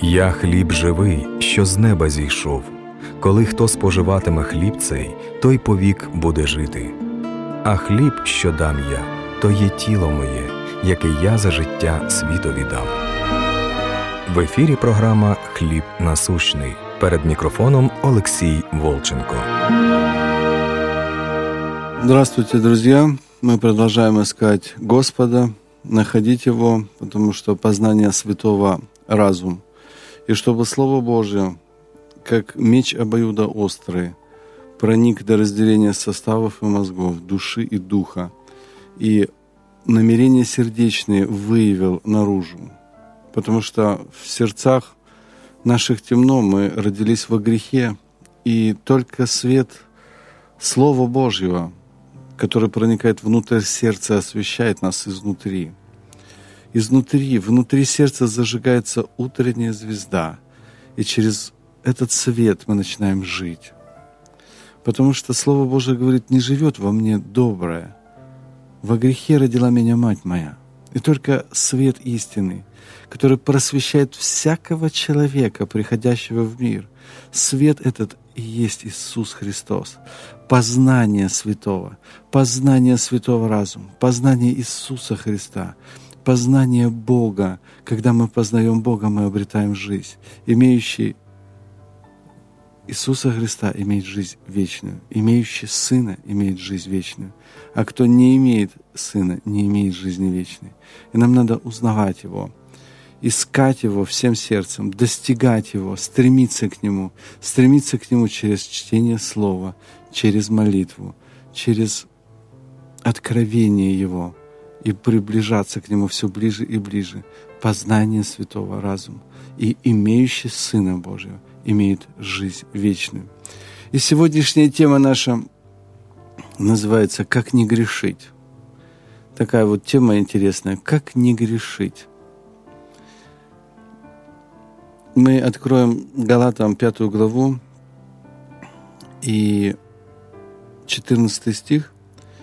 «Я хліб живий, що з неба зійшов. Коли хто споживатиме хліб цей, той повік буде жити. А хліб, що дам я, то є тіло моє, яке я за життя світові дам». В ефірі програма «Хліб насущний». Перед микрофоном Олексій Волченко. Здравствуйте, друзья! Мы продолжаем искать Господа, находить Его, потому что познание святого – разум. И чтобы Слово Божье, как меч обоюдоострый, проник до разделения составов и мозгов, души и духа, и намерения сердечные выявил наружу. Потому что в сердцах наших темно, мы родились во грехе, и только свет Слова Божьего, который проникает внутрь сердца, освещает нас изнутри. Внутри сердца зажигается утренняя звезда, и через этот свет мы начинаем жить. Потому что Слово Божие говорит: «Не живет во мне доброе, во грехе родила меня мать моя». И только свет истины, который просвещает всякого человека, приходящего в мир, свет этот и есть Иисус Христос. Познание святого разума, познание Иисуса Христа, познание Бога. Когда мы познаем Бога, мы обретаем жизнь. Имеющий Иисуса Христа имеет жизнь вечную, имеющий Сына имеет жизнь вечную, а кто не имеет Сына, не имеет жизни вечной. И нам надо узнавать Его, искать Его всем сердцем, достигать Его, стремиться к Нему через чтение Слова, через молитву, через откровение Его и приближаться к Нему все ближе и ближе. Познание святого разума. И имеющий Сына Божьего имеет жизнь вечную. И сегодняшняя тема наша называется «Как не грешить». Такая вот тема интересная. Как не грешить? Мы откроем Галатам 5 главу и 14 стих.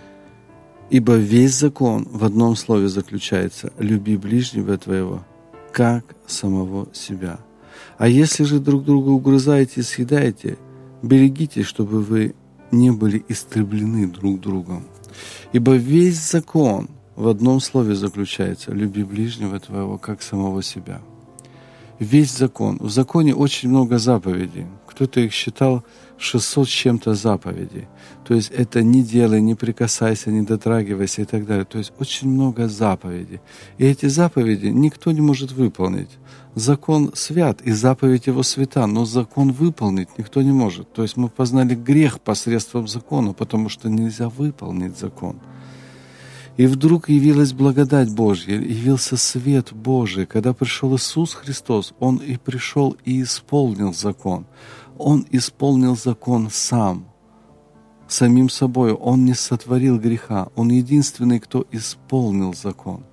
«Ибо весь закон в одном слове заключается: люби ближнего твоего, как самого себя. А если же друг друга угрызаете и съедаете, берегитесь, чтобы вы не были истреблены друг другом. Ибо весь закон в одном слове заключается: люби ближнего твоего, как самого себя». Весь закон. В законе очень много заповедей. Кто-то их считал 600 с чем-то заповедей. То есть это не делай, не прикасайся, не дотрагивайся и так далее. То есть очень много заповедей. И эти заповеди никто не может выполнить. Закон свят, и заповедь его свята, но закон выполнить никто не может. То есть мы познали грех посредством закона, потому что нельзя выполнить закон. И вдруг явилась благодать Божья, явился свет Божий. Когда пришел Иисус Христос, Он и пришел и исполнил закон. Он исполнил закон сам, самим собой. Он не сотворил греха. Он единственный, кто исполнил закон.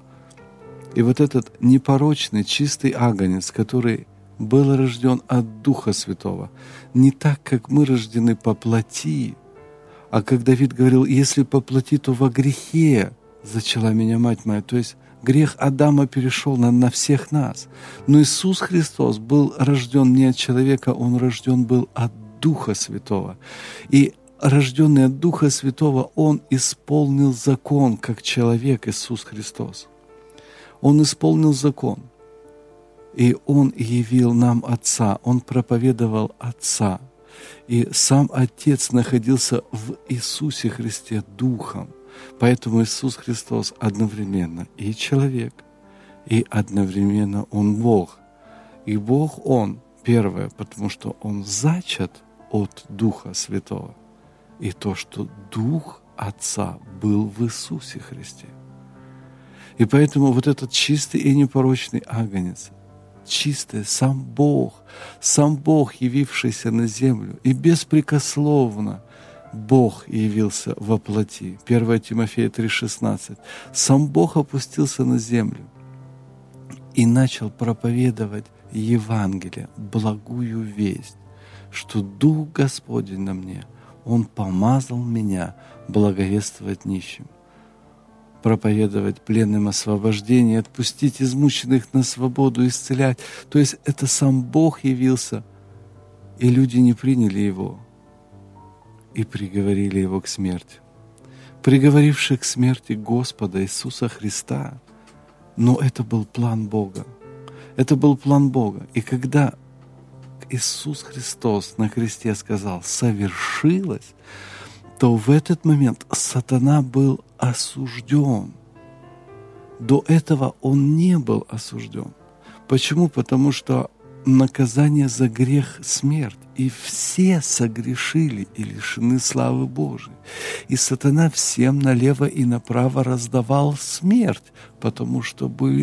И вот этот непорочный, чистый агнец, который был рожден от Духа Святого, не так, как мы рождены по плоти, а как Давид говорил: «Если по плоти, то во грехе зачала меня мать моя». То есть грех Адама перешел на всех нас. Но Иисус Христос был рожден не от человека, Он рожден был от Духа Святого. И рожденный от Духа Святого, Он исполнил закон, как человек Иисус Христос. Он исполнил закон, и Он явил нам Отца, Он проповедовал Отца. И сам Отец находился в Иисусе Христе Духом. Поэтому Иисус Христос одновременно и человек, и одновременно Он Бог. И Бог Он, первое, потому что Он зачат от Духа Святого. И то, что Дух Отца был в Иисусе Христе. И поэтому вот этот чистый и непорочный агнец, чистый, сам Бог, явившийся на землю, и беспрекословно Бог явился во плоти. 1 Тимофея 3,16. Сам Бог опустился на землю и начал проповедовать Евангелие, благую весть, что Дух Господень на мне, Он помазал меня благовествовать нищим, проповедовать пленным освобождение, отпустить измученных на свободу, исцелять. То есть это сам Бог явился, и люди не приняли Его и приговорили Его к смерти. Приговоривший к смерти Господа Иисуса Христа, но это был план Бога. Это был план Бога. И когда Иисус Христос на кресте сказал «совершилось», то в этот момент сатана был осужден. До этого он не был осужден. Почему? Потому что наказание за грех — смерть. И все согрешили и лишены славы Божией. И сатана всем налево и направо раздавал смерть, потому что были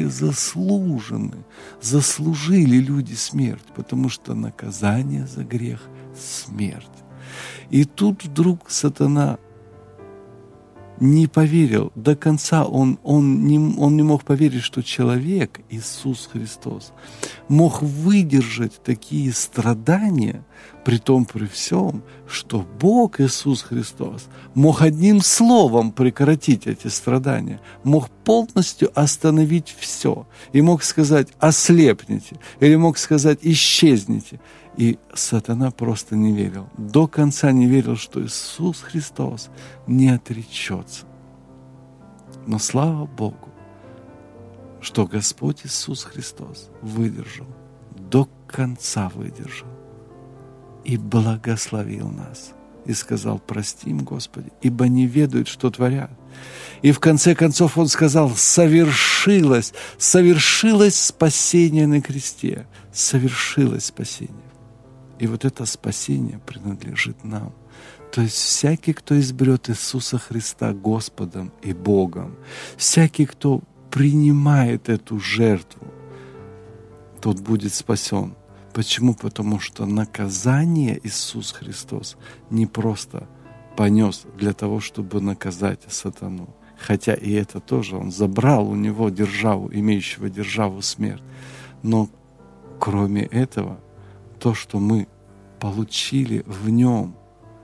заслужили люди смерть, потому что наказание за грех — смерть. И тут вдруг сатана не поверил до конца, он не мог поверить, что человек, Иисус Христос, мог выдержать такие страдания, при том при всем, что Бог Иисус Христос мог одним словом прекратить эти страдания, мог полностью остановить все, и мог сказать «ослепните», или мог сказать «исчезните». И сатана просто не верил, до конца не верил, что Иисус Христос не отречется. Но слава Богу, что Господь Иисус Христос выдержал, до конца выдержал и благословил нас. И сказал: прости им, Господи, ибо не ведают, что творят. И в конце концов Он сказал: совершилось спасение на кресте, совершилось спасение. И вот это спасение принадлежит нам. То есть всякий, кто изберет Иисуса Христа Господом и Богом, всякий, кто принимает эту жертву, тот будет спасен. Почему? Потому что наказание Иисус Христос не просто понес для того, чтобы наказать сатану. Хотя и это тоже Он забрал у него державу, имеющего державу смерть. Но кроме этого, то, что мы получили в Нем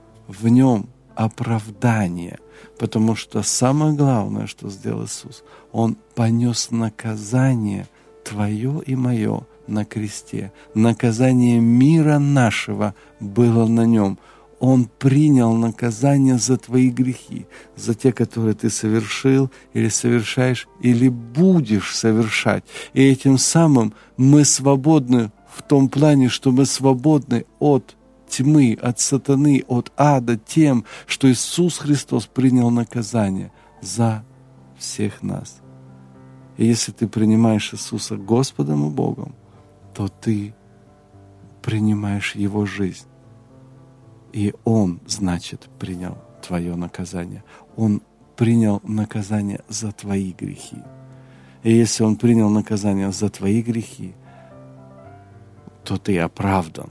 оправдание. Потому что самое главное, что сделал Иисус, Он понес наказание твое и мое на кресте. Наказание мира нашего было на Нем. Он принял наказание за твои грехи, за те, которые ты совершил или совершаешь, или будешь совершать. И этим самым мы свободны в том плане, что мы свободны от тьмы, от сатаны, от ада тем, что Иисус Христос принял наказание за всех нас. И если ты принимаешь Иисуса Господом и Богом, то ты принимаешь Его жизнь. И Он, значит, принял твое наказание. Он принял наказание за твои грехи. И если Он принял наказание за твои грехи, то ты оправдан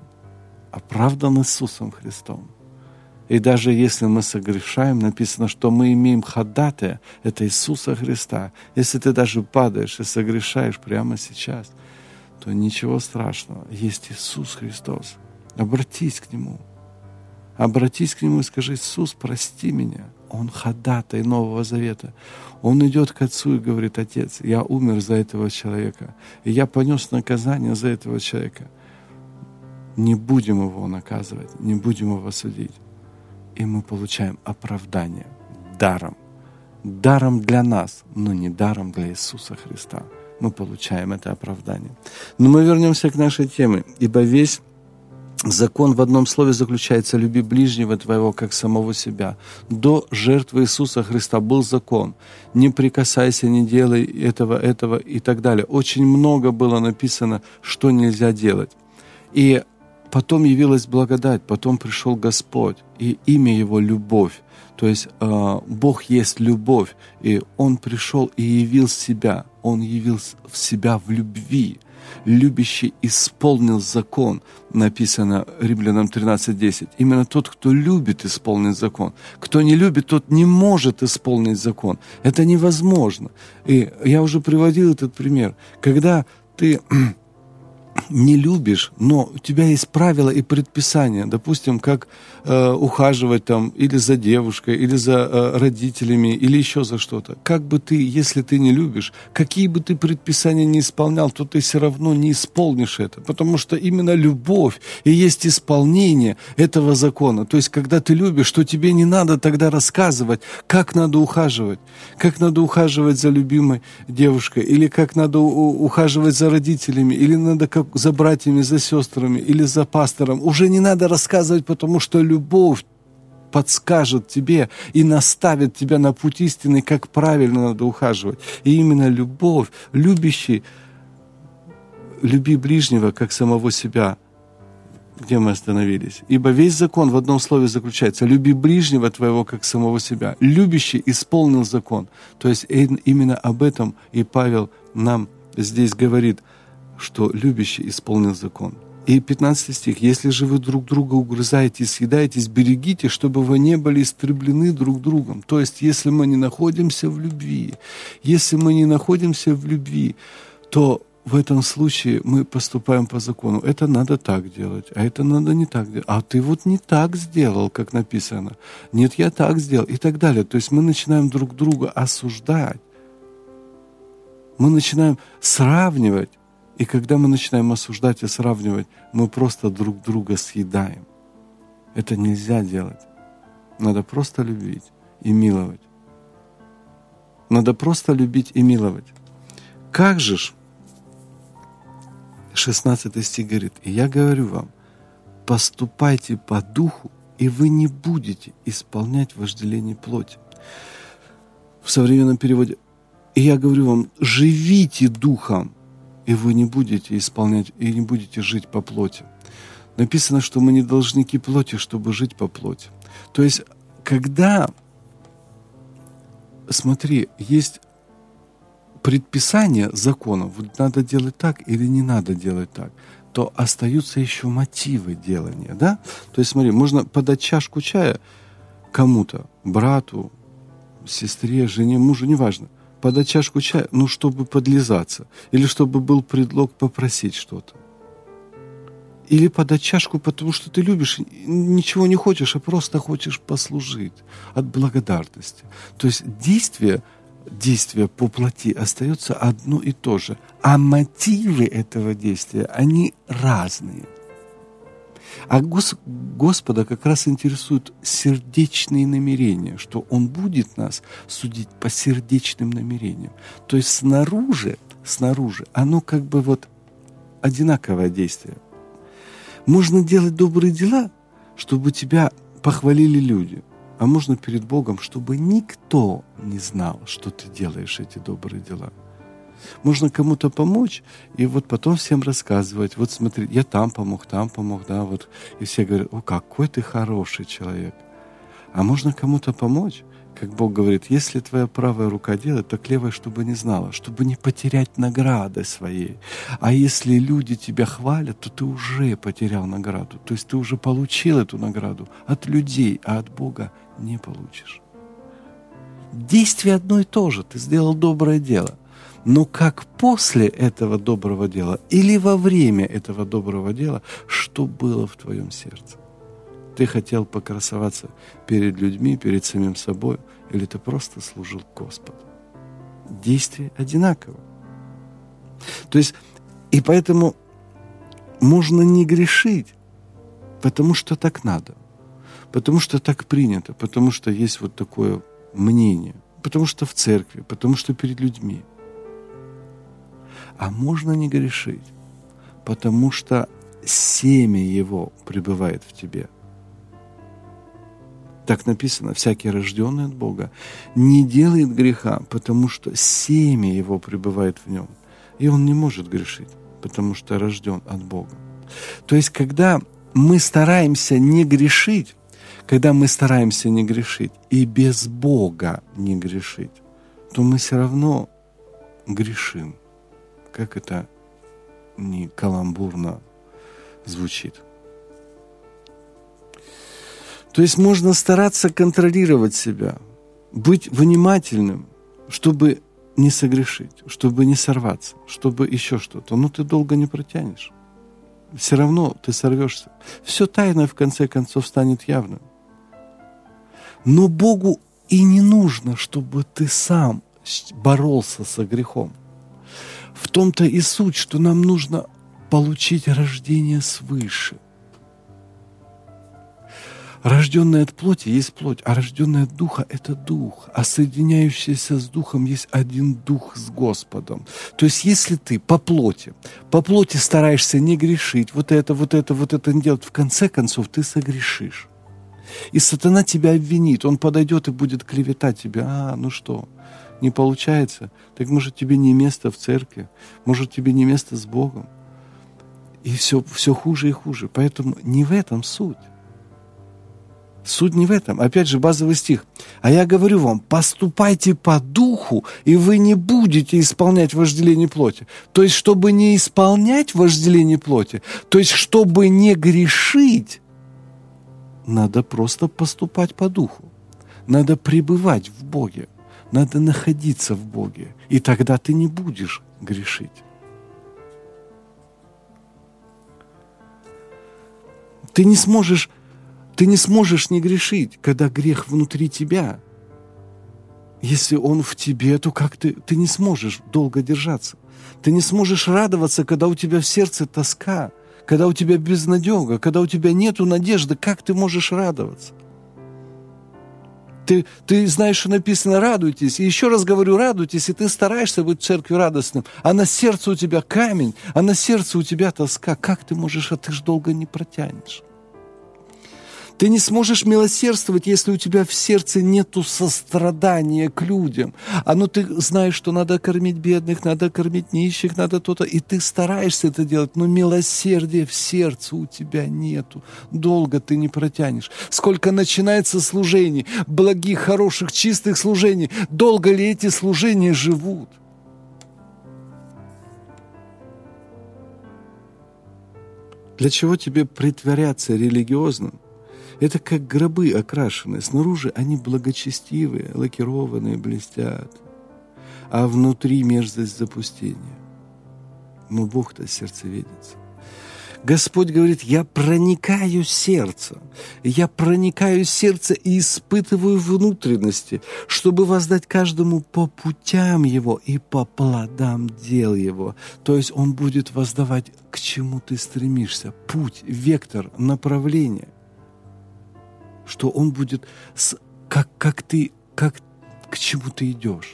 Иисусом Христом. И даже если мы согрешаем, написано, что мы имеем ходатая, это Иисуса Христа. Если ты даже падаешь и согрешаешь прямо сейчас, то ничего страшного. Есть Иисус Христос. Обратись к Нему. Обратись к Нему и скажи: Иисус, прости меня. Он ходатай Нового Завета. Он идет к Отцу и говорит: Отец, я умер за этого человека, и я понес наказание за этого человека. Не будем его наказывать, не будем его судить. И мы получаем оправдание даром. Даром для нас, но не даром для Иисуса Христа. Мы получаем это оправдание. Но мы вернемся к нашей теме. Ибо весь закон в одном слове заключается: люби ближнего твоего, как самого себя. До жертвы Иисуса Христа был закон. Не прикасайся, не делай этого и так далее. Очень много было написано, что нельзя делать. И потом явилась благодать, потом пришел Господь, и имя Его — любовь. То есть Бог есть любовь, и Он пришел и явил себя. Он явил в себя в любви. Любящий исполнил закон, написано Римлянам 13:10. Именно тот, кто любит, исполнит закон. Кто не любит, тот не может исполнить закон. Это невозможно. И я уже приводил этот пример. Когда ты не любишь, но у тебя есть правила и предписания, допустим, как ухаживать там или за девушкой, или за родителями, или еще за что-то. Как бы ты, если ты не любишь, какие бы ты предписания не исполнял, то ты все равно не исполнишь это, потому что именно любовь и есть исполнение этого закона. То есть, когда ты любишь, то тебе не надо тогда рассказывать, как надо ухаживать за любимой девушкой, или как надо ухаживать за родителями, или надо как за братьями, за сестрами, или за пастором. Уже не надо рассказывать, потому что любовь подскажет тебе и наставит тебя на путь истины, как правильно надо ухаживать. И именно любовь, любящий, люби ближнего, как самого себя. Где мы остановились? Ибо весь закон в одном слове заключается: люби ближнего твоего, как самого себя. Любящий исполнил закон. То есть именно об этом и Павел нам здесь говорит, что любящий исполнил закон. И 15 стих. «Если же вы друг друга угрызаете и съедаетесь, берегите, чтобы вы не были истреблены друг другом». То есть, если мы не находимся в любви, то в этом случае мы поступаем по закону. Это надо так делать, а это надо не так делать. А ты вот не так сделал, как написано. Нет, я так сделал и так далее. То есть мы начинаем друг друга осуждать. Мы начинаем сравнивать. И когда мы начинаем осуждать и сравнивать, мы просто друг друга съедаем. Это нельзя делать. Надо просто любить и миловать. Как же ж? 16 стих говорит: «И я говорю вам, поступайте по духу, и вы не будете исполнять вожделение плоти». В современном переводе: «И я говорю вам, живите духом, и вы не будете исполнять, и не будете жить по плоти». Написано, что мы не должники плоти, чтобы жить по плоти. То есть, когда, смотри, есть предписание закона, вот надо делать так или не надо делать так, то остаются еще мотивы делания, да? То есть, смотри, можно подать чашку чая кому-то, брату, сестре, жене, мужу, неважно, подать чашку чая, чтобы подлизаться, или чтобы был предлог попросить что-то. Или подать чашку, потому что ты любишь, ничего не хочешь, а просто хочешь послужить от благодарности. То есть действие по плоти остается одно и то же, а мотивы этого действия, они разные. А Господа как раз интересуют сердечные намерения, что Он будет нас судить по сердечным намерениям. То есть снаружи оно как бы вот одинаковое действие. Можно делать добрые дела, чтобы тебя похвалили люди, а можно перед Богом, чтобы никто не знал, что ты делаешь эти добрые дела. Можно кому-то помочь, и вот потом всем рассказывать: вот смотри, я там помог, да, вот. И все говорят: о, какой ты хороший человек. А можно кому-то помочь, как Бог говорит: если твоя правая рука делает, так левая, чтобы не знала, чтобы не потерять награды своей. А если люди тебя хвалят, то ты уже потерял награду. То есть ты уже получил эту награду от людей, а от Бога не получишь. Действие одно и то же. Ты сделал доброе дело. Но как после этого доброго дела или во время этого доброго дела, что было в твоем сердце? Ты хотел покрасоваться перед людьми, перед самим собой, или ты просто служил Господу? Действие одинаково. То есть, и поэтому можно не грешить, потому что так надо, потому что так принято, потому что есть вот такое мнение, потому что в церкви, потому что перед людьми. А можно не грешить, потому что семя его пребывает в тебе. Так написано: всякий рожденный от Бога не делает греха, потому что семя его пребывает в нем. И он не может грешить, потому что рожден от Бога. То есть, когда мы стараемся не грешить и без Бога не грешить, то мы все равно грешим. Как это не каламбурно звучит. То есть можно стараться контролировать себя, быть внимательным, чтобы не согрешить, чтобы не сорваться, чтобы еще что-то. Но ты долго не протянешь. все равно ты сорвешься. Все тайное в конце концов станет явным. Но Богу и не нужно, чтобы ты сам боролся со грехом. В том-то и суть, что нам нужно получить рождение свыше. Рожденное от плоти есть плоть, а рожденное от духа – это дух. А соединяющийся с духом есть один дух с Господом. То есть, если ты по плоти стараешься не грешить, вот это не делать, в конце концов ты согрешишь. И сатана тебя обвинит, он подойдет и будет клеветать тебя. Ну что, не получается? Так может тебе не место в церкви, может тебе не место с Богом. И все хуже и хуже. Поэтому не в этом суть. Суть не в этом. Опять же, базовый стих. А я говорю вам, поступайте по духу, и вы не будете исполнять вожделение плоти. То есть, чтобы не исполнять вожделение плоти, то есть, чтобы не грешить, надо просто поступать по духу. Надо пребывать в Боге. Надо находиться в Боге. И тогда ты не будешь грешить. Ты не сможешь не грешить, когда грех внутри тебя. Если он в тебе, то как ты не сможешь долго держаться. Ты не сможешь радоваться, когда у тебя в сердце тоска, когда у тебя безнадега, когда у тебя нету надежды. Как ты можешь радоваться? Ты знаешь, что написано «радуйтесь». И еще раз говорю «радуйтесь», и ты стараешься быть в церкви радостным, а на сердце у тебя камень, а на сердце у тебя тоска. Как ты можешь, а ты ж долго не протянешь. Ты не сможешь милосердствовать, если у тебя в сердце нету сострадания к людям. Ты знаешь, что надо кормить бедных, надо кормить нищих, надо то-то. И ты стараешься это делать, но милосердия в сердце у тебя нету. Долго ты не протянешь. Сколько начинается служений, благих, хороших, чистых служений, долго ли эти служения живут? Для чего тебе притворяться религиозным? Это как гробы окрашенные. Снаружи они благочестивые, лакированные, блестят. А внутри мерзость запустения. Но Бог-то сердцеведец. Господь говорит, я проникаю в сердце. Я проникаю в сердце и испытываю внутренности, чтобы воздать каждому по путям его и по плодам дел его. То есть Он будет воздавать, к чему ты стремишься. Путь, вектор, направление. Что Он будет, к чему ты идешь.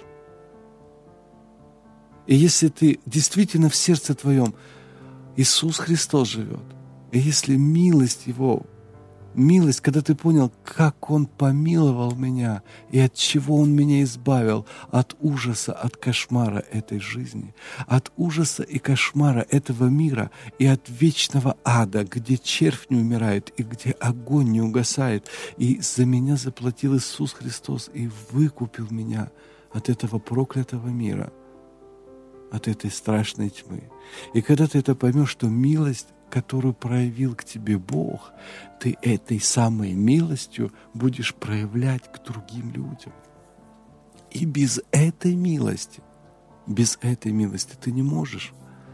И если ты действительно в сердце твоем Иисус Христос живет, и если милость Его, когда ты понял, как Он помиловал меня, и от чего Он меня избавил, от ужаса, от кошмара этой жизни, от ужаса и кошмара этого мира, и от вечного ада, где червь не умирает, и где огонь не угасает. И за меня заплатил Иисус Христос, и выкупил меня от этого проклятого мира, от этой страшной тьмы. И когда ты это поймешь, что милость, которую проявил к тебе Бог, ты этой самой милостью будешь проявлять к другим людям. И без этой милости ты не можешь.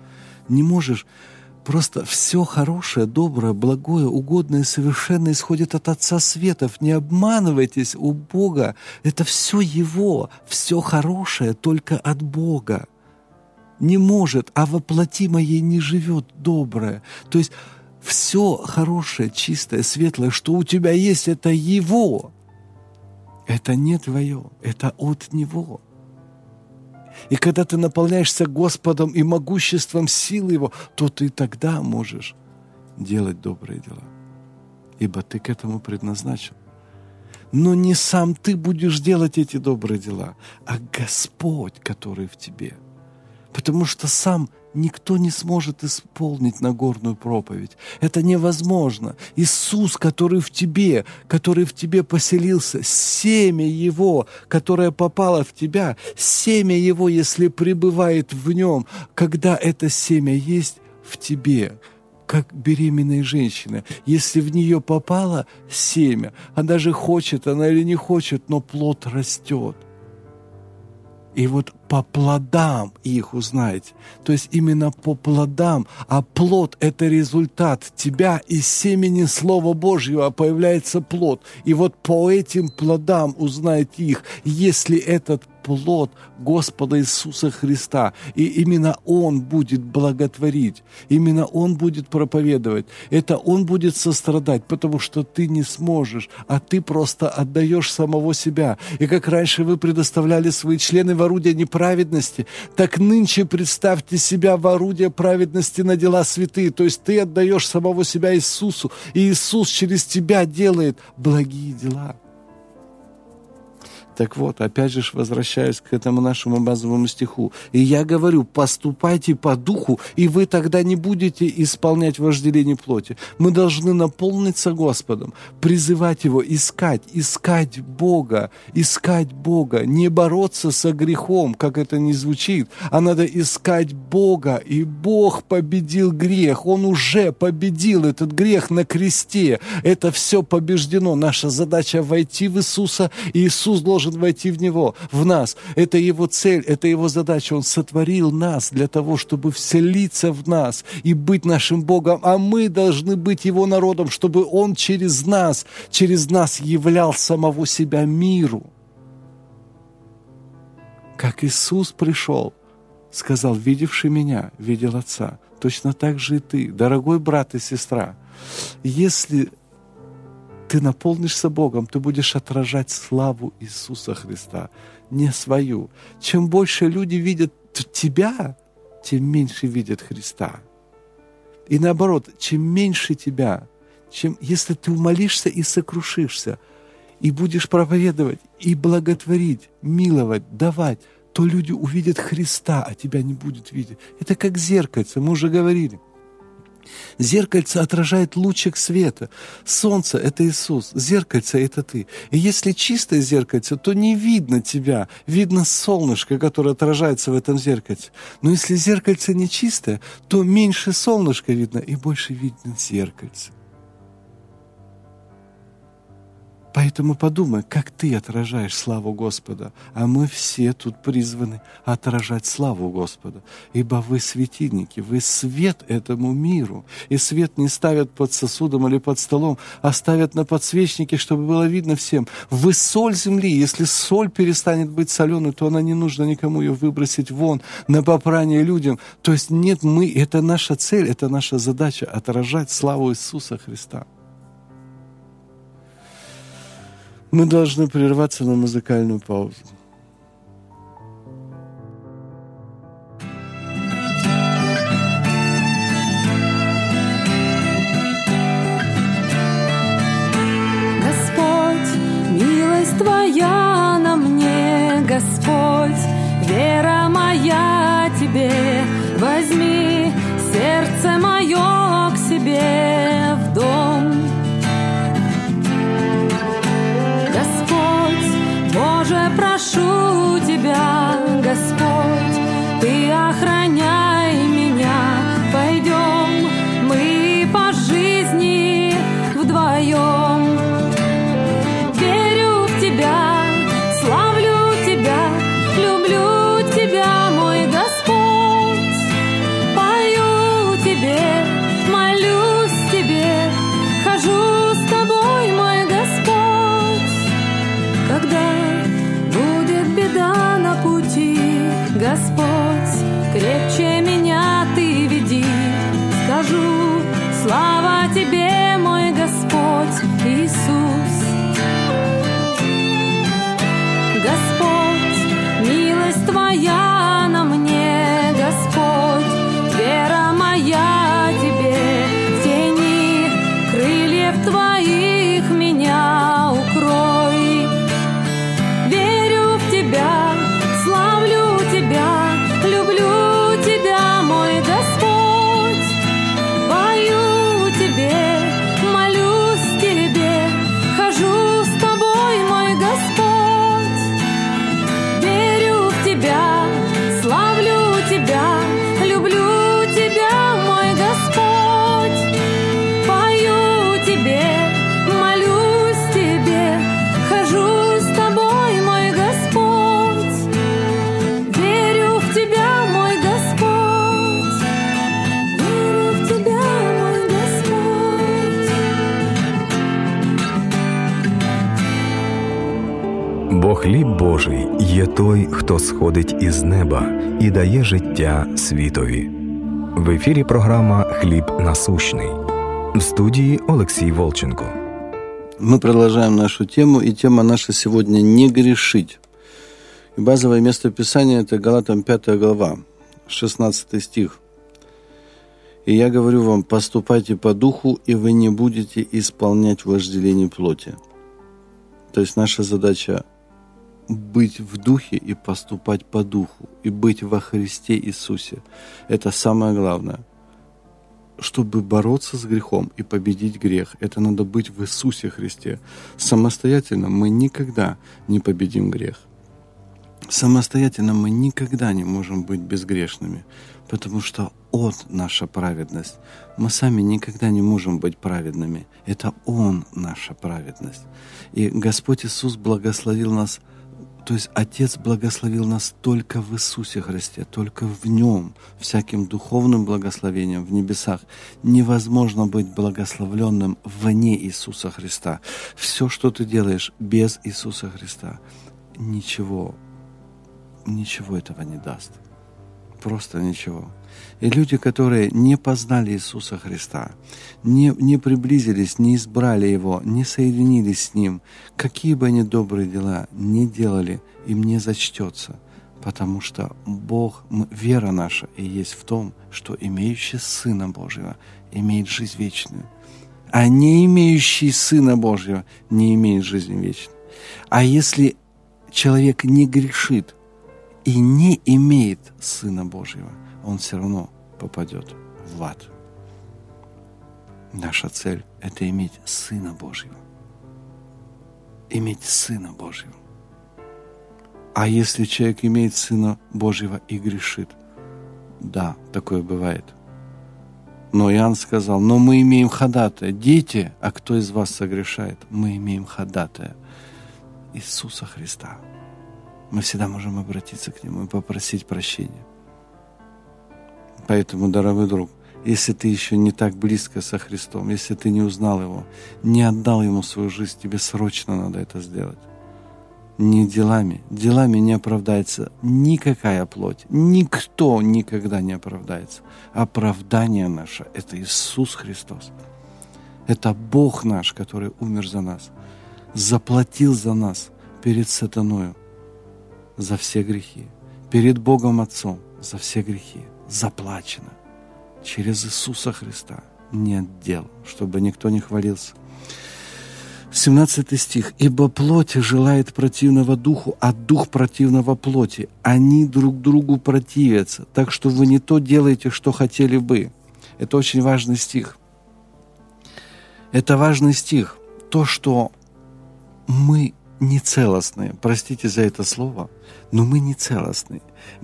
Просто все хорошее, доброе, благое, угодное, совершенно исходит от Отца Светов. Не обманывайтесь, у Бога это все Его, все хорошее только от Бога. Не может, а во плоти моей не живет доброе. То есть все хорошее, чистое, светлое, что у тебя есть, это Его. Это не твое, это от Него. И когда ты наполняешься Господом и могуществом силы Его, то ты тогда можешь делать добрые дела. Ибо ты к этому предназначен. Но не сам ты будешь делать эти добрые дела, а Господь, который в тебе. Потому что сам никто не сможет исполнить Нагорную проповедь. Это невозможно. Иисус, который в тебе поселился, семя Его, которое попало в тебя, семя Его, если пребывает в нем, когда это семя есть в тебе, как беременная женщина, если в нее попало семя, она же хочет, она или не хочет, но плод растет. И вот по плодам их узнаете. То есть именно по плодам. А плод — это результат тебя из семени Слова Божьего появляется плод. И вот по этим плодам узнаете их, если этот плод Господа Иисуса Христа. И именно Он будет благотворить, именно Он будет проповедовать. Это Он будет сострадать, потому что ты не сможешь, а ты просто отдаешь самого себя. И как раньше вы предоставляли свои члены в орудие неправедности, так нынче представьте себя в орудие праведности на дела святые. То есть ты отдаешь самого себя Иисусу, и Иисус через тебя делает благие дела. Так вот, опять же возвращаюсь к этому нашему базовому стиху. И я говорю, поступайте по духу, и вы тогда не будете исполнять вожделение плоти. Мы должны наполниться Господом, призывать Его, искать Бога, не бороться со грехом, как это ни звучит, а надо искать Бога, и Бог победил грех. Он уже победил этот грех на кресте. Это все побеждено. Наша задача войти в Иисуса, и Иисус должен войти в Него, в нас. Это Его цель, это Его задача. Он сотворил нас для того, чтобы вселиться в нас и быть нашим Богом, а мы должны быть Его народом, чтобы Он через нас являл самого себя миру. Как Иисус пришел, сказал, видевший меня, видел Отца. Точно так же и ты, дорогой брат и сестра. Если ты наполнишься Богом, ты будешь отражать славу Иисуса Христа, не свою. Чем больше люди видят тебя, тем меньше видят Христа. И наоборот, чем меньше тебя, если ты умолишься и сокрушишься, и будешь проповедовать, и благотворить, миловать, давать, то люди увидят Христа, а тебя не будут видеть. Это как зеркальце, мы уже говорили. Зеркальце отражает лучик света. Солнце — это Иисус, зеркальце — это ты. И если чистое зеркальце, то не видно тебя, видно солнышко, которое отражается в этом зеркальце. Но если зеркальце не чистое, то меньше солнышка видно и больше видно зеркальце. Поэтому подумай, как ты отражаешь славу Господа. А мы все тут призваны отражать славу Господа. Ибо вы светильники, вы свет этому миру. И свет не ставят под сосудом или под столом, а ставят на подсвечнике, чтобы было видно всем. Вы соль земли. Если соль перестанет быть соленой, то она не нужно никому ее выбросить вон на попрание людям. То есть нет, это наша цель, это наша задача — отражать славу Иисуса Христа. Мы должны прерваться на музыкальную паузу. Господь, милость Твоя на мне, Господь, вера моя Тебе, возьми сердце мое к себе в дом. Боже, прошу Тебя, Господь, Ты охраняй меня. Пойдем мы по жизни вдвоем. Верю в Тебя, славлю Тебя, люблю Тебя, мой Господь. Пою Тебе хліб Божий є той, хто сходить із неба і дає життя світові. В ефірі програма «Хліб насущний». В студії Олексій Волченко. Мы продолжаем нашу тему, и тема наша сегодня «Не грешить». И базовое место Писания – это Галатам 5 глава, 16 стих. «И я говорю вам, поступайте по духу, и вы не будете исполнять вожделение плоти». То есть наша задача – быть в духе и поступать по духу, и быть во Христе Иисусе. Это самое главное. Чтобы бороться с грехом и победить грех, это надо быть в Иисусе Христе. Самостоятельно мы никогда не победим грех. Самостоятельно мы никогда не можем быть безгрешными, потому что Он наша праведность. Мы сами никогда не можем быть праведными. Это Он наша праведность. И Господь Иисус благословил нас, то есть Отец благословил нас только в Иисусе Христе, только в Нем, всяким духовным благословением в небесах. Невозможно быть благословленным вне Иисуса Христа. Все, что ты делаешь без Иисуса Христа, ничего этого не даст. Просто ничего. И люди, которые не познали Иисуса Христа, не приблизились, не избрали Его, не соединились с Ним, какие бы они добрые дела ни делали, им не зачтется, потому что Бог, вера наша и есть в том, что имеющий Сына Божьего имеет жизнь вечную, а не имеющий Сына Божьего не имеет жизни вечной. А если человек не грешит и не имеет Сына Божьего, он все равно попадет в ад. Наша цель – это иметь Сына Божьего. Иметь Сына Божьего. А если человек имеет Сына Божьего и грешит? Да, такое бывает. Но Иоанн сказал, но мы имеем ходатая. Дети, а кто из вас согрешает? Мы имеем ходатая Иисуса Христа. Мы всегда можем обратиться к Нему и попросить прощения. Поэтому, дорогой друг, если ты еще не так близко со Христом, если ты не узнал Его, не отдал Ему свою жизнь, тебе срочно надо это сделать. Не делами. Делами не оправдается никакая плоть. Никто никогда не оправдается. Оправдание наше – это Иисус Христос. Это Бог наш, который умер за нас, заплатил за нас перед сатаною за все грехи, перед Богом Отцом за все грехи. Заплачено через Иисуса Христа. Нет дел, чтобы никто не хвалился. 17 стих. «Ибо плоть желает противного духу, а дух противного плоти. Они друг другу противятся, так что вы не то делаете, что хотели бы». Это очень важный стих. Это важный стих. То, что мы не целостные. Простите за это слово, но мы не целостные.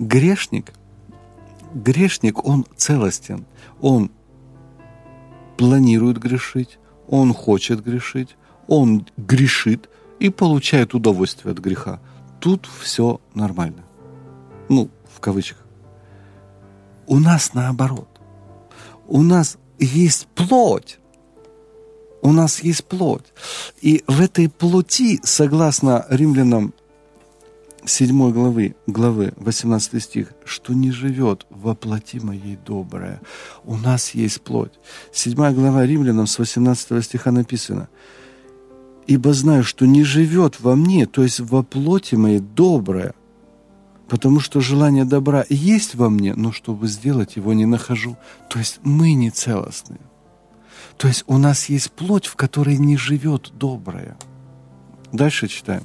Грешник, он целостен. Он планирует грешить, он хочет грешить, он грешит и получает удовольствие от греха. Тут все нормально. В кавычках. У нас наоборот. У нас есть плоть. У нас есть плоть. И в этой плоти, согласно Римлянам 7 главы 18 стих, что не живет во плоти моей доброе. У нас есть плоть. 7 глава Римлянам с 18 стиха написано: «Ибо знаю, что не живет во мне, то есть во плоти моей доброе, потому что желание добра есть во мне, но чтобы сделать его не нахожу». То есть мы не целостные. То есть у нас есть плоть, в которой не живет доброе. Дальше читаем.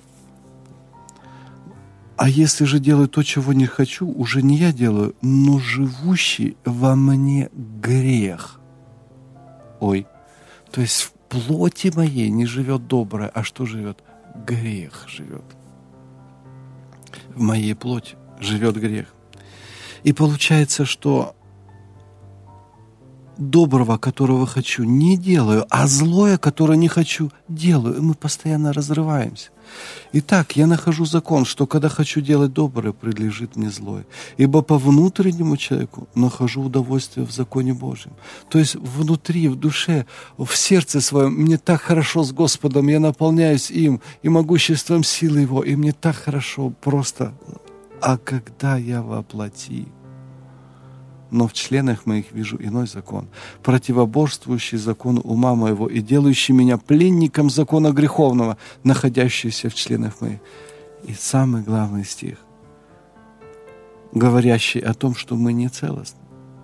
«А если же делаю то, чего не хочу, уже не я делаю, но живущий во мне грех». То есть в плоти моей не живет доброе, а что живет? Грех живет. В моей плоти живет грех. И получается, что доброго, которого хочу, не делаю, а злое, которое не хочу, делаю. И мы постоянно разрываемся. Итак, я нахожу закон, что когда хочу делать доброе, прилежит мне злое. Ибо по внутреннему человеку нахожу удовольствие в законе Божьем. То есть внутри, в душе, в сердце своем мне так хорошо с Господом, я наполняюсь им и могуществом силы Его, и мне так хорошо просто. А когда я воплоти, но в членах моих вижу иной закон, противоборствующий закону ума моего и делающий меня пленником закона греховного, находящийся в членах моих. И самый главный стих, говорящий о том, что мы не целостны.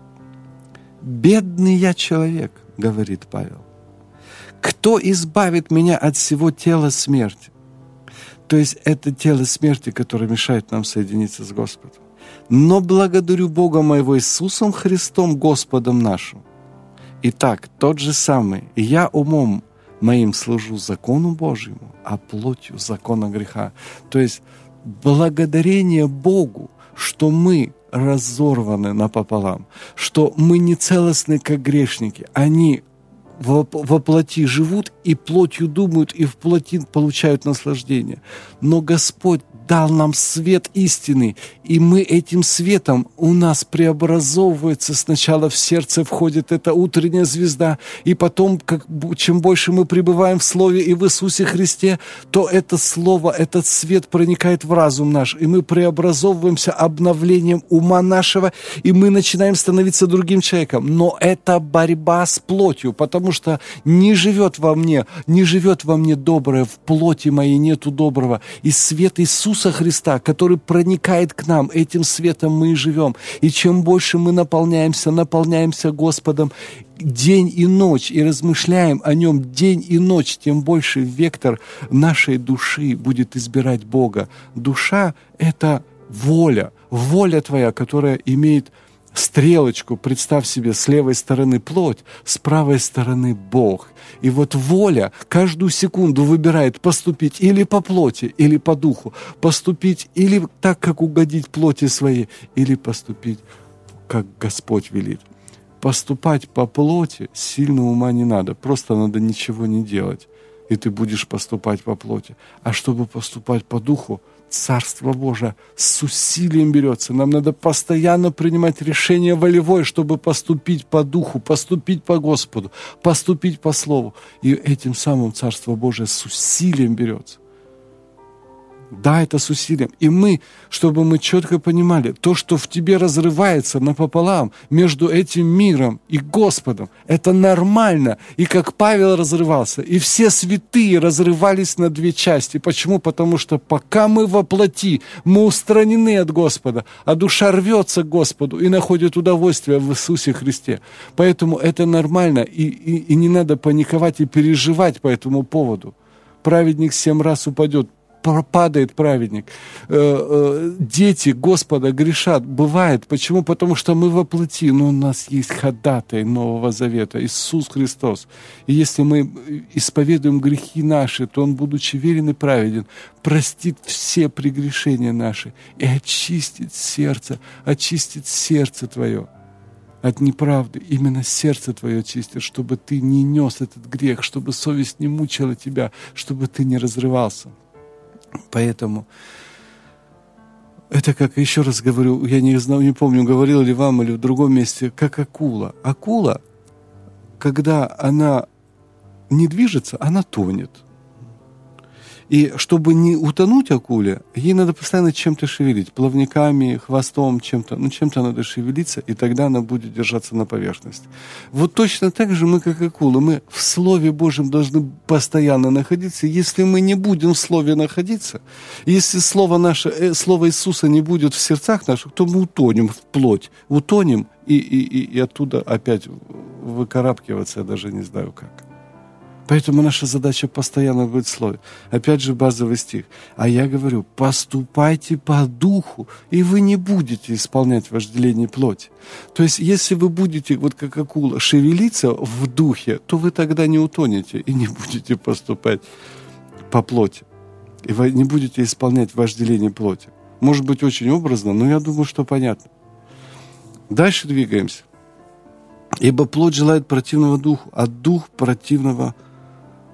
«Бедный я человек», — говорит Павел, «кто избавит меня от всего тела смерти?» То есть это тело смерти, которое мешает нам соединиться с Господом. «Но благодарю Бога моего Иисусом Христом, Господом нашим». Итак, тот же самый, я умом моим служу закону Божьему, а плотью закона греха. То есть благодарение Богу, что мы разорваны напополам, что мы не целостны, как грешники. Они во плоти живут и плотью думают, и в плоти получают наслаждение. Но Господь дал нам свет истины, и мы этим светом, у нас преобразовывается, сначала в сердце входит эта утренняя звезда, и потом, чем больше мы пребываем в Слове и в Иисусе Христе, то это Слово, этот свет проникает в разум наш, и мы преобразовываемся обновлением ума нашего, и мы начинаем становиться другим человеком. Но это борьба с плотью, потому что не живет во мне доброе, в плоти моей нету доброго. И свет Иисуса Христа, который проникает к нам, этим светом мы и живем. И чем больше мы наполняемся Господом день и ночь, и размышляем о Нем день и ночь, тем больше вектор нашей души будет избирать Бога. Душа — это воля твоя, которая имеет стрелочку, представь себе, с левой стороны плоть, с правой стороны Бог. И вот воля каждую секунду выбирает поступить или по плоти, или по духу, поступить или так, как угодить плоти своей, или поступить, как Господь велит. Поступать по плоти сильно ума не надо, просто надо ничего не делать, и ты будешь поступать по плоти. А чтобы поступать по духу, Царство Божие с усилием берется. Нам надо постоянно принимать решение волевое, чтобы поступить по духу, поступить по Господу, поступить по Слову. И этим самым Царство Божие с усилием берется. Да, это с усилием. И мы, чтобы мы четко понимали, то, что в тебе разрывается напополам между этим миром и Господом, это нормально. И как Павел разрывался, и все святые разрывались на две части. Почему? Потому что пока мы во плоти, мы устранены от Господа, а душа рвется к Господу и находит удовольствие в Иисусе Христе. Поэтому это нормально, и не надо паниковать и переживать по этому поводу. Праведник 7 раз упадет, падает праведник. Дети Господа грешат. Бывает. Почему? Потому что мы во плоти, но у нас есть ходатай Нового Завета, Иисус Христос. И если мы исповедуем грехи наши, то Он, будучи верен и праведен, простит все прегрешения наши и очистит сердце твое от неправды. Именно сердце твое чистит, чтобы ты не нес этот грех, чтобы совесть не мучила тебя, чтобы ты не разрывался. Поэтому это, как еще раз говорю, я не помню, говорил ли вам или в другом месте, как акула. Акула, когда она не движется, она тонет. И чтобы не утонуть акуле, ей надо постоянно чем-то шевелить, плавниками, хвостом, чем-то надо шевелиться, и тогда она будет держаться на поверхности. Вот точно так же мы, как акулы, мы в Слове Божьем должны постоянно находиться. Если мы не будем в Слове находиться, если Слово Иисуса не будет в сердцах наших, то мы утонем в плоть, утонем и оттуда опять выкарабкиваться, я даже не знаю как. Поэтому наша задача постоянно быть в Слове. Опять же базовый стих. А я говорю, поступайте по духу, и вы не будете исполнять вожделение плоти. То есть, если вы будете, вот как акула, шевелиться в духе, то вы тогда не утонете и не будете поступать по плоти. И вы не будете исполнять вожделение плоти. Может быть, очень образно, но я думаю, что понятно. Дальше двигаемся. Ибо плоть желает противного духу, а дух противного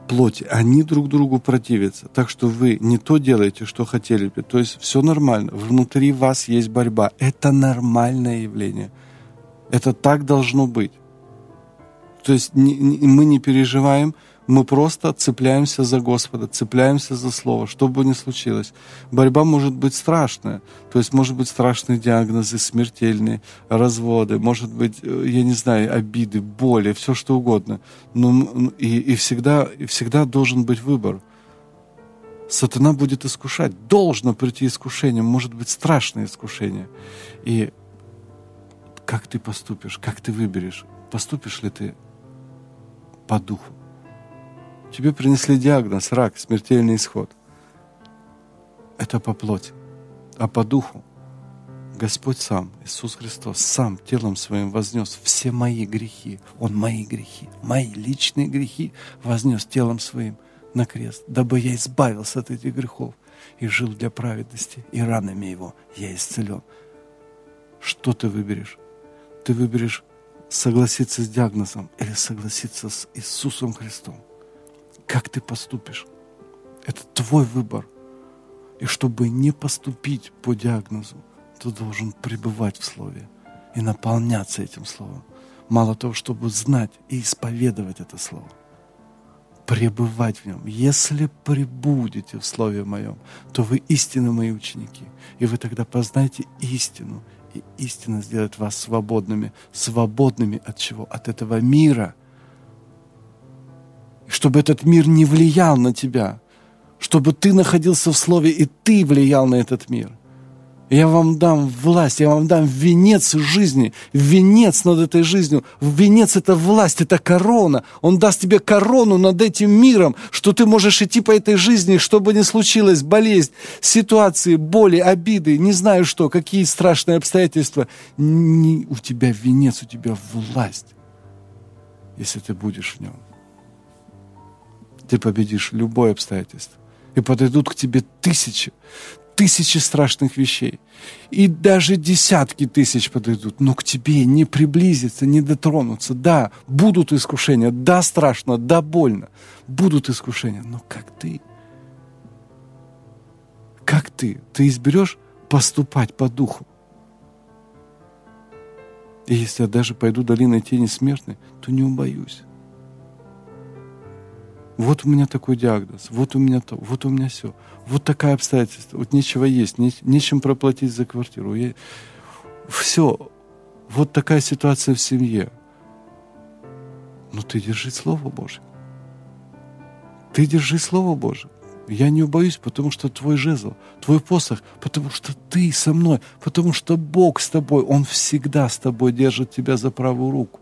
плоти, они друг другу противятся. Так что вы не то делаете, что хотели бы. То есть все нормально. Внутри вас есть борьба. Это нормальное явление. Это так должно быть. То есть мы не переживаем, мы просто цепляемся за Господа, цепляемся за Слово, что бы ни случилось. Борьба может быть страшная. То есть может быть страшные диагнозы, смертельные, разводы, может быть, я не знаю, обиды, боли, все что угодно. Но и всегда должен быть выбор. Сатана будет искушать. Должно прийти искушение, может быть страшное искушение. И как ты поступишь, как ты выберешь? Поступишь ли ты по духу? Тебе принесли диагноз, рак, смертельный исход. Это по плоти. А по духу Господь сам, Иисус Христос, сам телом своим вознес все мои грехи. Он мои грехи, мои личные грехи вознес телом своим на крест, дабы я избавился от этих грехов и жил для праведности, и ранами Его я исцелен. Что ты выберешь? Ты выберешь согласиться с диагнозом или согласиться с Иисусом Христом. Как ты поступишь? Это твой выбор. И чтобы не поступить по диагнозу, ты должен пребывать в Слове и наполняться этим Словом. Мало того, чтобы знать и исповедовать это Слово. Пребывать в нем. Если пребудете в Слове Моем, то вы истинно Мои ученики. И вы тогда познаете истину. И истина сделает вас свободными. Свободными от чего? От этого мира. И чтобы этот мир не влиял на тебя. Чтобы ты находился в Слове, и ты влиял на этот мир. Я вам дам власть, я вам дам венец жизни, венец над этой жизнью. Венец — это власть, это корона. Он даст тебе корону над этим миром, что ты можешь идти по этой жизни, что бы ни случилось, болезнь, ситуации, боли, обиды, не знаю что, какие страшные обстоятельства. У тебя венец, у тебя власть, если ты будешь в нем. Ты победишь любое обстоятельство. И подойдут к тебе тысячи страшных вещей. И даже десятки тысяч подойдут, но к тебе не приблизиться, не дотронуться. Да, будут искушения, да, страшно, да, больно. Будут искушения, но как ты? Как ты? Ты изберешь поступать по духу. И если я даже пойду долиной тени смертной, то не убоюсь. Вот у меня такой диагноз, вот у меня то, вот у меня все, вот такое обстоятельство, вот нечего есть, нечем проплатить за квартиру. Все, вот такая ситуация в семье. Но ты держи Слово Божье. Ты держи Слово Божье. Я не убоюсь, потому что твой жезл, твой посох, потому что ты со мной, потому что Бог с тобой, Он всегда с тобой держит тебя за правую руку.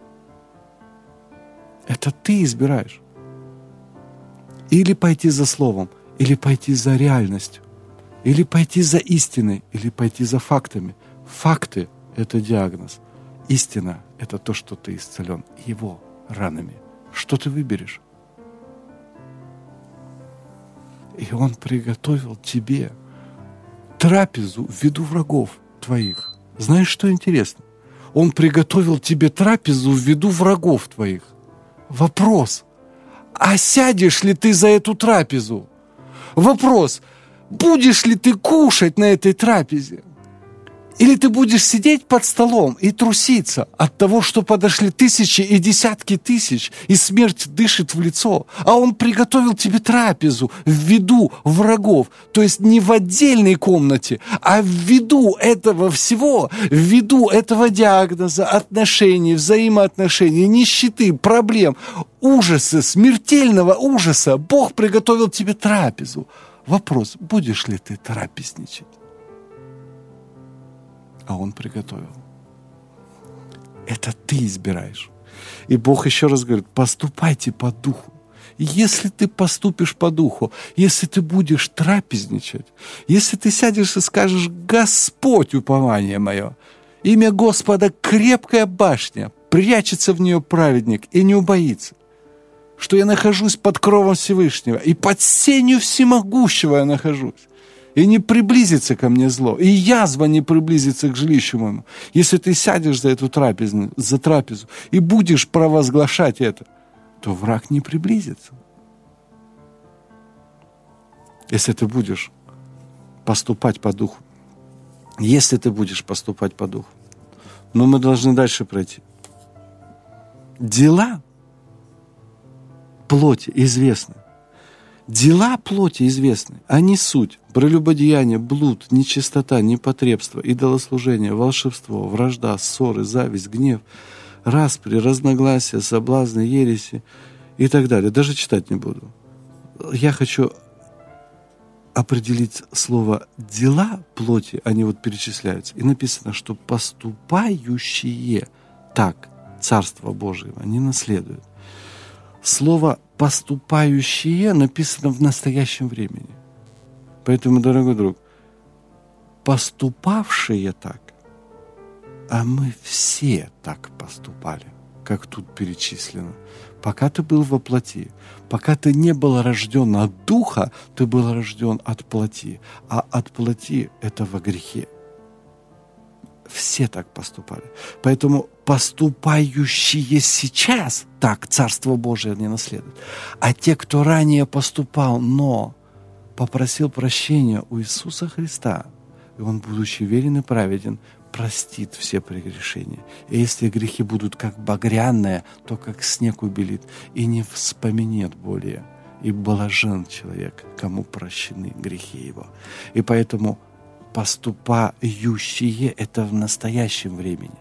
Это ты избираешь. Или пойти за Словом, или пойти за реальностью, или пойти за истиной, или пойти за фактами. Факты — это диагноз. Истина — это то, что ты исцелен Его ранами. Что ты выберешь? И Он приготовил тебе трапезу в виду врагов твоих. Знаешь, что интересно? Он приготовил тебе трапезу в виду врагов твоих. Вопрос: а сядешь ли ты за эту трапезу? Вопрос: будешь ли ты кушать на этой трапезе? Или ты будешь сидеть под столом и труситься от того, что подошли тысячи и десятки тысяч, и смерть дышит в лицо, а Он приготовил тебе трапезу в виду врагов, то есть не в отдельной комнате, а в виду этого всего, в виду этого диагноза, отношений, взаимоотношений, нищеты, проблем, ужаса, смертельного ужаса. Бог приготовил тебе трапезу. Вопрос: будешь ли ты трапезничать? А Он приготовил. Это ты избираешь. И Бог еще раз говорит: поступайте по духу. Если ты поступишь по духу, если ты будешь трапезничать, если ты сядешь и скажешь: Господь, упование мое, имя Господа крепкая башня, прячется в нее праведник и не убоится, что я нахожусь под кровом Всевышнего, и под сенью всемогущего я нахожусь. И не приблизится ко мне зло, и язва не приблизится к жилищу моему. Если ты сядешь за эту трапезу и будешь провозглашать это, то враг не приблизится. если ты будешь поступать по духу. Если ты будешь поступать по духу. Но мы должны дальше пройти. Дела плоти известны. Дела плоти известны, а не суть. Прелюбодеяние, блуд, нечистота, непотребство, идолослужение, волшебство, вражда, ссоры, зависть, гнев, распри, разногласия, соблазны, ереси и так далее. Даже читать не буду. Я хочу определить слово «дела плоти», они вот перечисляются. И написано, что поступающие так Царство Божьего не наследуют. Слово «поступающие» написано в настоящем времени. Поэтому, дорогой друг, поступавшие так, а мы все так поступали, как тут перечислено. Пока ты был во плоти, пока ты не был рожден от духа, ты был рожден от плоти, а от плоти – это во грехе. Все так поступали. Поэтому поступающие сейчас так Царство Божие не наследуют. А те, кто ранее поступал, но попросил прощения у Иисуса Христа, и Он, будучи верен и праведен, простит все прегрешения. И если грехи будут как багряные, то как снег убелит, и не вспоминет более. И блажен человек, кому прощены грехи его. И поэтому поступающие – это в настоящем времени.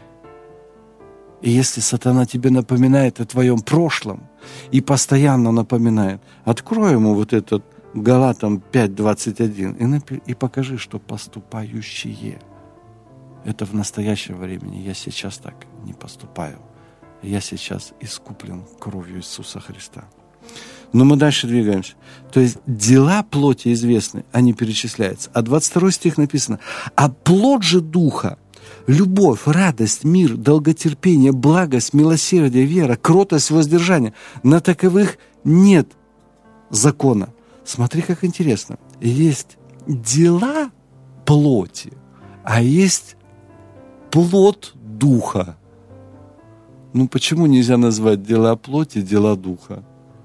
И если сатана тебе напоминает о твоем прошлом и постоянно напоминает, открой ему вот этот Галатам 5:21 и покажи, что поступающие – это в настоящем времени. Я сейчас так не поступаю. Я сейчас искуплен кровью Иисуса Христа. Но мы дальше двигаемся. То есть дела плоти известны, они перечисляются. А 22 стих написано: «А плод же Духа – любовь, радость, мир, долготерпение, благость, милосердие, вера, кротость, воздержание. На таковых нет закона». Смотри, как интересно. Есть дела плоти, а есть плод Духа. Ну почему нельзя назвать дела плоти дела Духа?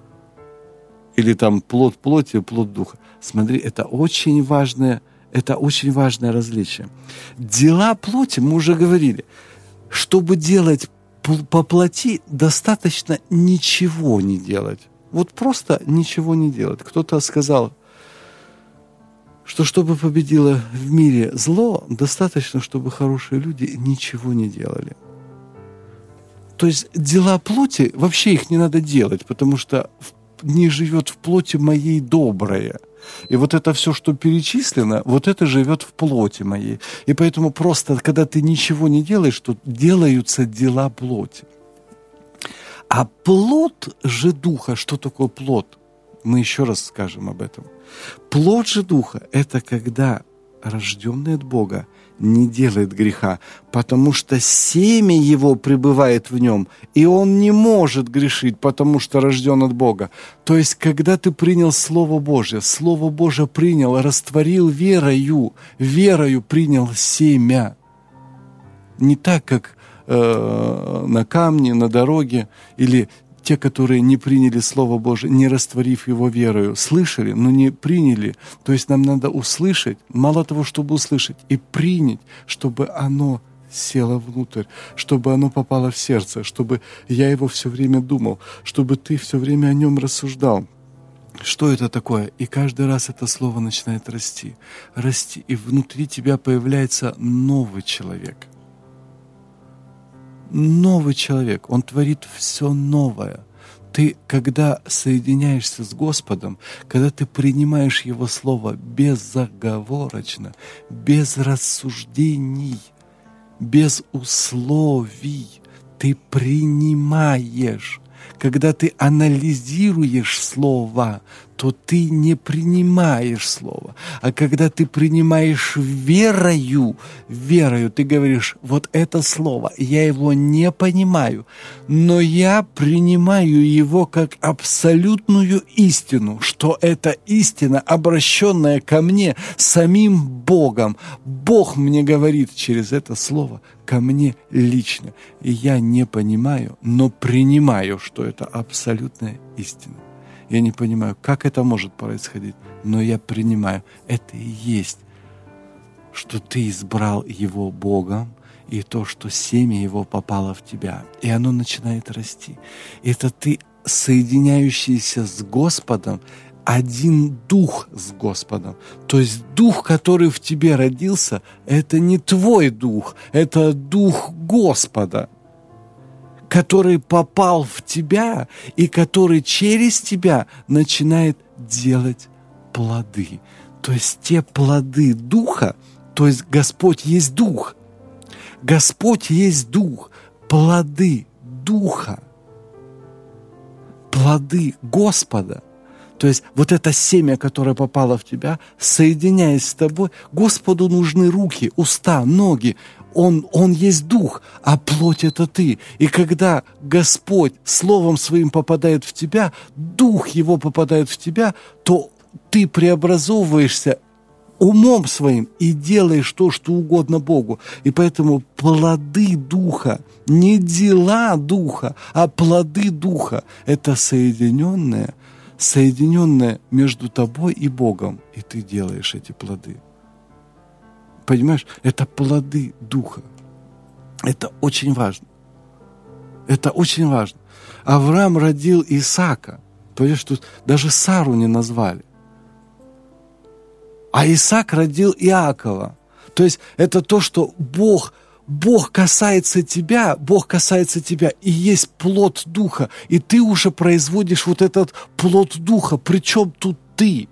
Или там плод плоти, плод Духа. Смотри, это очень важное различие. Дела плоти, мы уже говорили, чтобы делать по плоти, достаточно ничего не делать. Вот просто ничего не делать. Кто-то сказал, что чтобы победило в мире зло, достаточно, чтобы хорошие люди ничего не делали. То есть дела плоти, вообще их не надо делать, потому что не живет в плоти моей доброе. И вот это все, что перечислено, вот это живет в плоти моей. И поэтому просто, когда ты ничего не делаешь, то делаются дела плоти. А плод же Духа, что такое плод? Мы еще раз скажем об этом. Плод же Духа – это когда рожденный от Бога не делает греха, потому что семя его пребывает в нем, и он не может грешить, потому что рожден от Бога. То есть, когда ты принял Слово Божие принял, растворил верою принял семя. Не так, как на камне, на дороге, или те, которые не приняли Слово Божие, не растворив его верою, слышали, но не приняли. То есть нам надо услышать, мало того, чтобы услышать, и принять, чтобы оно село внутрь, чтобы оно попало в сердце, чтобы я его все время думал, чтобы ты все время о нем рассуждал. Что это такое? И каждый раз это слово начинает расти, и внутри тебя появляется новый человек. Новый человек, он творит все новое. Ты, когда соединяешься с Господом, когда ты принимаешь Его Слово безоговорочно, без рассуждений, без условий, ты принимаешь. Когда ты анализируешь Слово, то ты не принимаешь Слово. А когда ты принимаешь верою, ты говоришь, вот это Слово, я его не понимаю, но я принимаю его как абсолютную истину, что это истина, обращенная ко мне самим Богом. Бог мне говорит через это Слово ко мне лично. И я не понимаю, но принимаю, что это абсолютная истина. Я не понимаю, как это может происходить, но я принимаю. Это и есть, что ты избрал его Богом, и то, что семя его попало в тебя, и оно начинает расти. Это ты, соединяющийся с Господом, один дух с Господом. То есть дух, который в тебе родился, это не твой дух, это дух Господа, который попал в тебя и который через тебя начинает делать плоды. То есть те плоды духа, то есть Господь есть дух. Господь есть дух, плоды духа, плоды Господа. То есть вот это семя, которое попало в тебя, соединяясь с тобой, Господу нужны руки, уста, ноги. Он есть дух, а плоть — это ты. И когда Господь Словом Своим попадает в тебя, Дух Его попадает в тебя, то ты преобразовываешься умом своим и делаешь то, что угодно Богу. И поэтому плоды Духа, не дела Духа, а плоды Духа — это соединенное между тобой и Богом, и ты делаешь эти плоды. Понимаешь? Это плоды Духа. Это очень важно. Это очень важно. Авраам родил Исаака. Понимаешь, тут даже Сару не назвали. А Исаак родил Иакова. То есть это то, что Бог касается тебя, и есть плод Духа, и ты уже производишь вот этот плод Духа. Причем тут ты?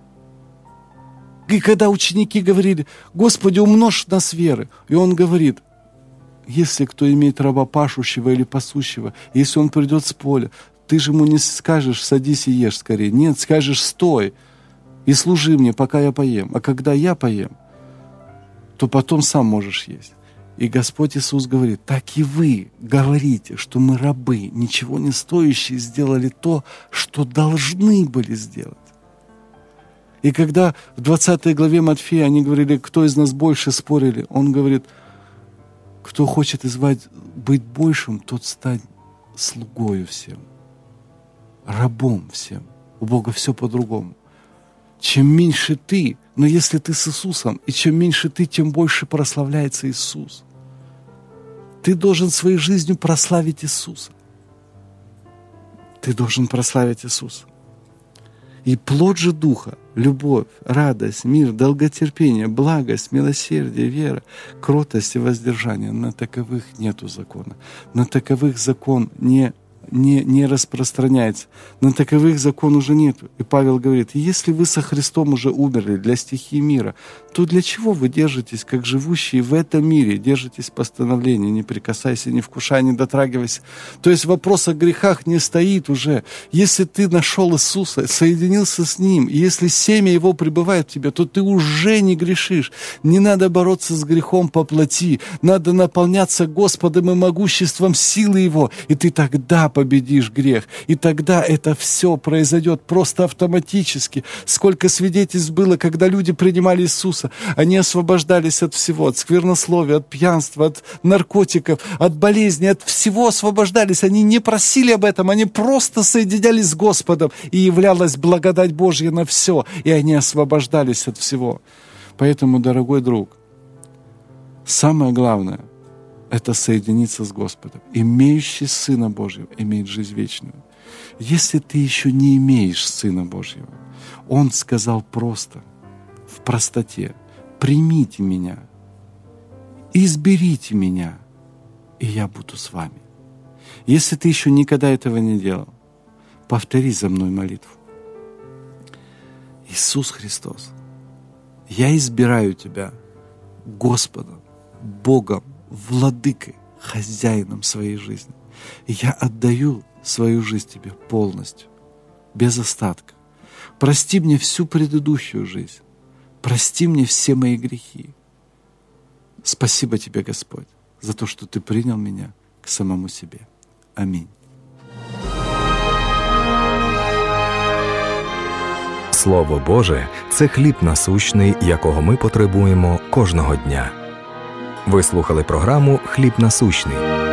И когда ученики говорили: «Господи, умножь нас веры», и он говорит: если кто имеет раба пашущего или пасущего, если он придет с поля, ты же ему не скажешь: садись и ешь скорее. Нет, скажешь: стой и служи мне, пока я поем. А когда я поем, то потом сам можешь есть. И Господь Иисус говорит: так и вы говорите, что мы рабы, ничего не стоящие, сделали то, что должны были сделать. И когда в 20 главе Матфея они говорили: кто из нас больше, спорили, он говорит: кто хочет быть большим, тот стань слугою всем, рабом всем. У Бога все по-другому. Чем меньше ты, но если ты с Иисусом, и чем меньше ты, тем больше прославляется Иисус. Ты должен своей жизнью прославить Иисуса. Ты должен прославить Иисуса. И плод же Духа — любовь, радость, мир, долготерпение, благость, милосердие, вера, кротость и воздержание. На таковых нету закона. На таковых закон не распространяется. На таковых закон уже нету. И Павел говорит: если вы со Христом уже умерли для стихии мира, то для чего вы держитесь, как живущие в этом мире, держитесь постановления: не прикасайся, не вкушай, не дотрагивайся. То есть вопрос о грехах не стоит уже. Если ты нашел Иисуса, соединился с Ним, и если семя Его пребывает в тебе, то ты уже не грешишь. Не надо бороться с грехом по плоти. Надо наполняться Господом и могуществом силы Его, и ты тогда победишь грех. И тогда это все произойдет просто автоматически. Сколько свидетельств было, когда люди принимали Иисуса. Они освобождались от всего, от сквернословия, от пьянства, от наркотиков, от болезней, от всего освобождались. Они не просили об этом, они просто соединялись с Господом, и являлась благодать Божья на все, и они освобождались от всего. Поэтому, дорогой друг, самое главное — это соединиться с Господом. Имеющий Сына Божьего имеет жизнь вечную. Если ты еще не имеешь Сына Божьего, Он сказал просто, в простоте: примите меня, изберите меня, и я буду с вами. Если ты еще никогда этого не делал, повтори за мной молитву. Иисус Христос, я избираю Тебя Господом, Богом, Владыкой, хозяином своей жизни. И я отдаю свою жизнь Тебе полностью, без остатка. Прости мне всю предыдущую жизнь. Прости мне все мои грехи. Спасибо Тебе, Господь, за то, что Ты принял меня к самому себе. Аминь. Слово Боже – це хліб насущний, якого ми потребуємо кожного дня. Ви слухали програму «Хліб насущний».